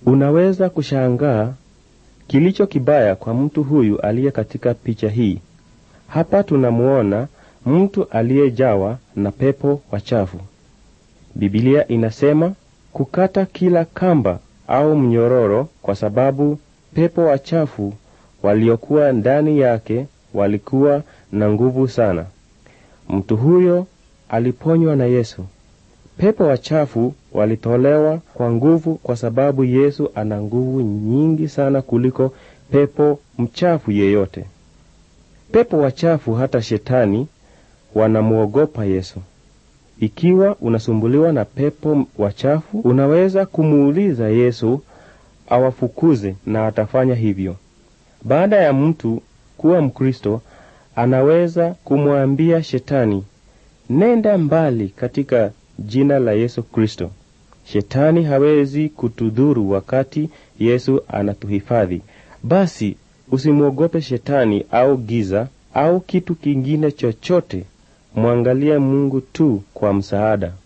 Unaweza kushangaa kilicho kibaya kwa mtu huyu aliye katika picha hii. Hapa tunamuona mtu aliyejawa na pepo wachafu. Biblia inasema kukata kila kamba au mnyororo, kwa sababu pepo wachafu waliokuwa ndani yake walikuwa na nguvu sana. Mtu huyo aliponywa na Yesu. Pepo wachafu walitolewa kwa nguvu, kwa sababu Yesu ana nguvu nyingi sana kuliko pepo mchafu yeyote. Pepo wachafu, hata shetani, wanamuogopa Yesu. Ikiwa unasumbuliwa na pepo wachafu, unaweza kumuuliza Yesu awafukuze, na atafanya hivyo. Baada ya mtu kuwa Mkristo, anaweza kumwambia shetani, nenda mbali katika jina la Yesu Kristo. Shetani hawezi kutudhuru wakati Yesu anatuhifadhi. Basi usimuogope shetani au giza au kitu kingine chochote. Mwangalie Mungu tu kwa msaada.